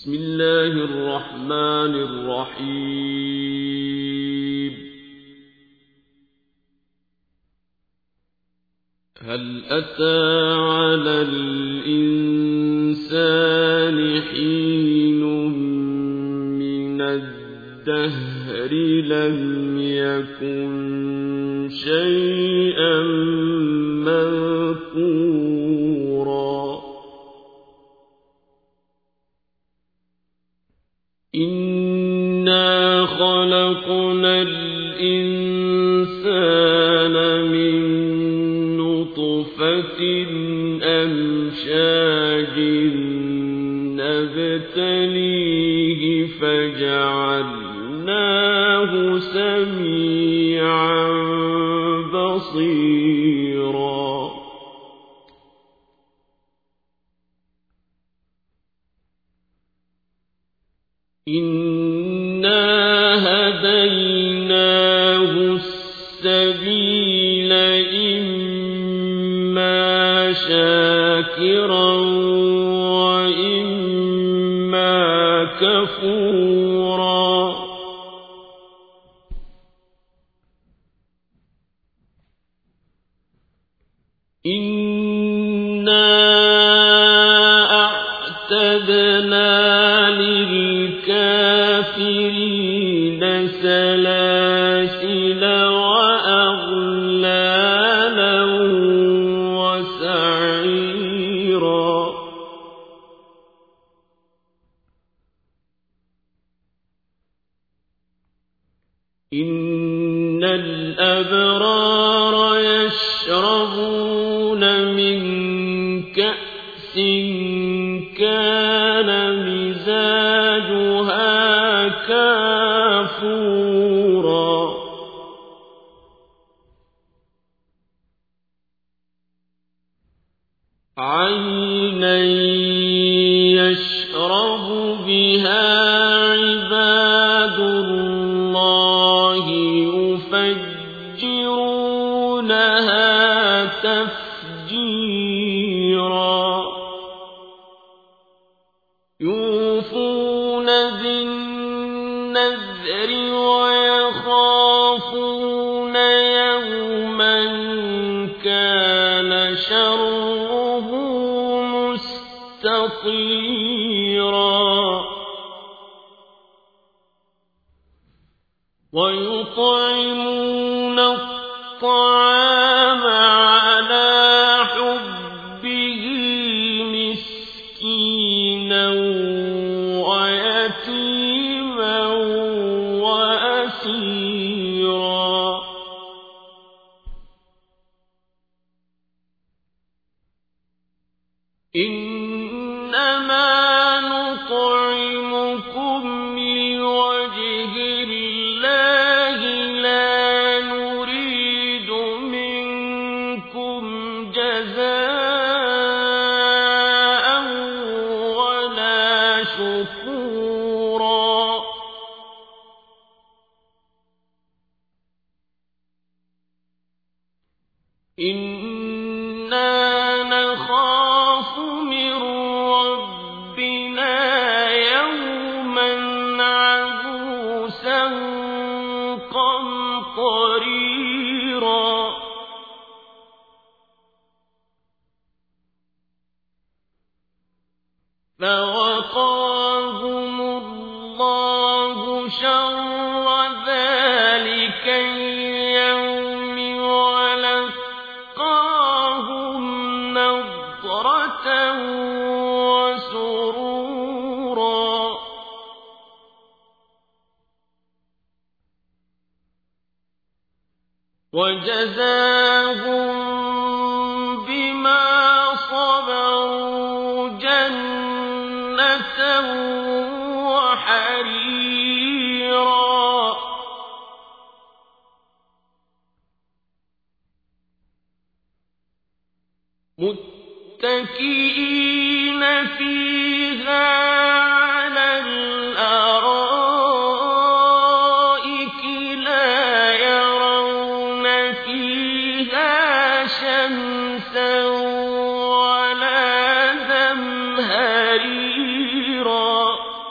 بسم الله الرحمن الرحيم هل أتى على الإنسان حين من الدهر لم يكن شيئا مذكورا إنا خلقنا الإنسان من نطفة أمشاج نبتليه فجعلناه سميعا بصيرا إنا هديناه السبيل إما شاكرا وإما كفورا إنا أعتدنا للكافرين سلاسل وأغلالا وسعيرا إن الأبرار يشربون من كأس كان مزاجها كافورا عينا يشرب بها عباد الله يفجرونها تفجيرا يوفون بالنذر ويخافون يوما كان شره مستطيرا ويطعمون الطعام على حبه مسكينا ويتيما وأسيرا إنما نطعمكم لوجه الله لا نريد منكم جزاء ولا شكورا إنا نخاف من ربنا يوما عبوسا قمطريرا فوقاهم الله شر ذلك اليوم ولقاهم نضرة وسرورا وجزاهم بما صبروا جنة وحريرا متكئين فيها على الأرائك لا يرون فيها شمسا ولا زمهريرا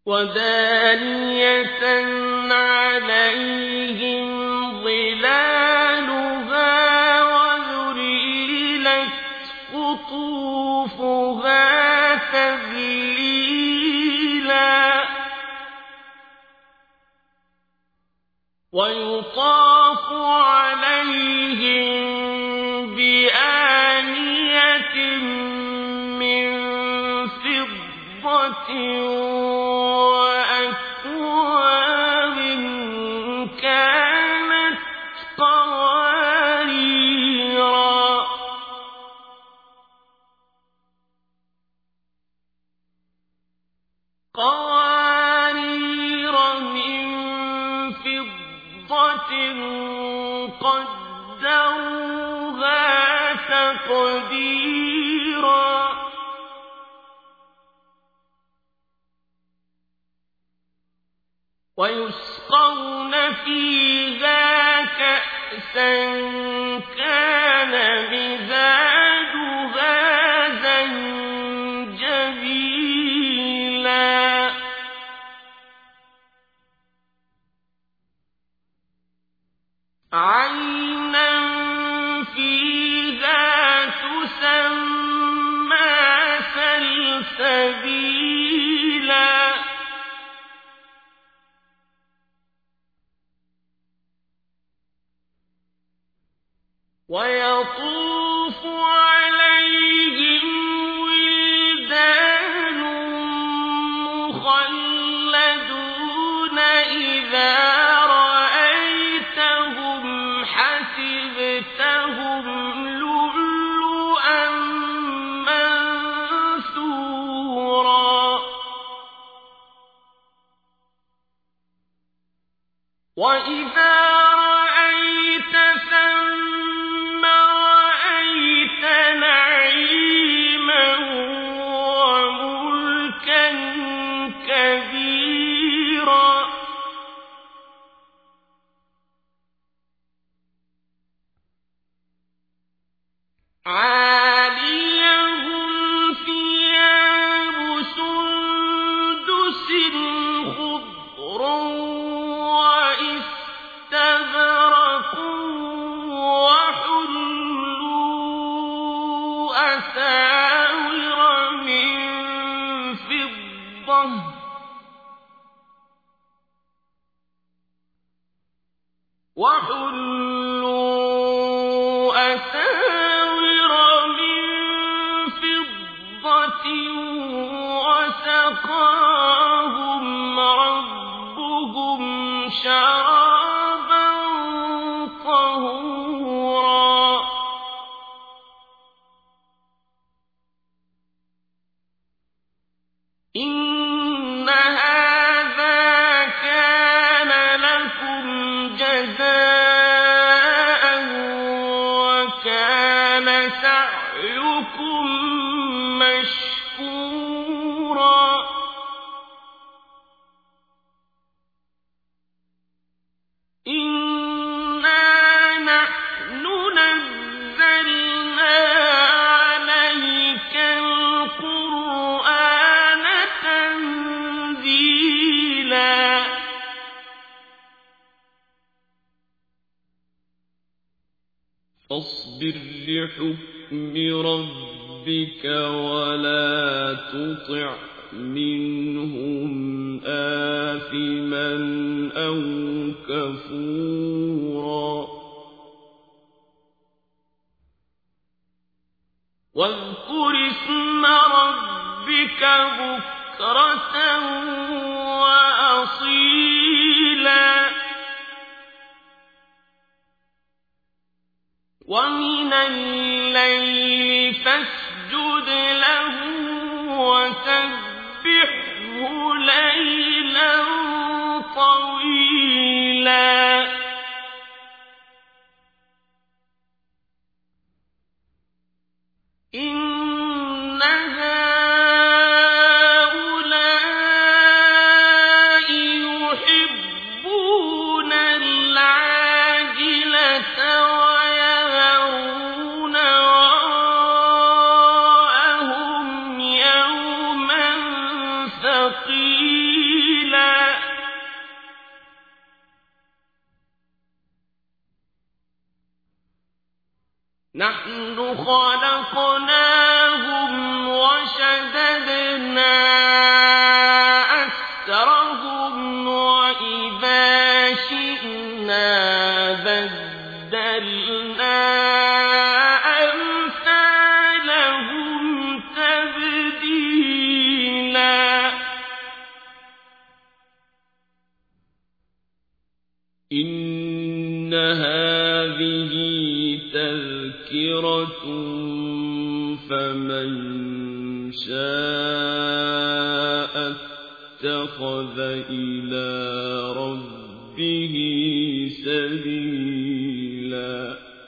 ودانية عليهم ظلالها وذللت قطوفها تذليلا ويطاف عليهم بآنية من فضة وأكواب كانت قوارير من فضة قدروها تقديرا ويسقون فيها كأسا كان مزاجها زنجبيلا عينا فيها تسمى سلسبيلا ويطوف عليهم ولدان مخلدون إذا رأيتهم حسبتهم لؤلؤا منثورا وإذا رأيت ثم رأيت نعيما وملكا كبيرا عاليهم ثياب سندس خضر واستبرق وحلوا أساور من فضة وسقاهم ربهم شرابا طهورا إن هذا كان لكم جزاء وكان سعيكم مشكورا إنا نحن نزلنا عليك القرآن تنزيلا فاصبر لحكم ربك ولا تطع منهم آثما أو كفورا واذكر اسم ربك بكرة وأصيلا ومن الليل فاسجد له وسبحه ليلا طويلا إن هؤلاء يحبون العاجلة ويذرون وراءهم يوما ثقيلا نحن خلقناهم وشددنا أسرهم وإذا شئنا بدلنا أمثالهم تبديلا إن هذه تذكرة فمن شاء اتخذ إلى ربه سبيلا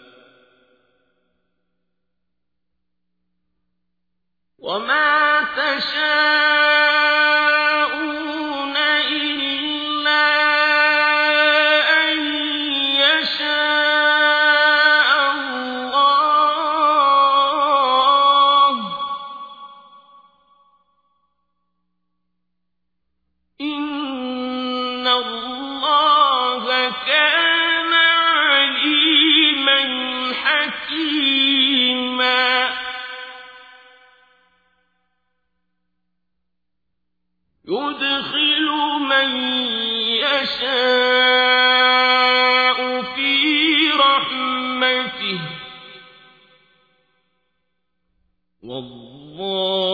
وما تشاءون إلا أن يشاء الله إن الله كان عليما حكيما يدخل من يشاء في رحمته والله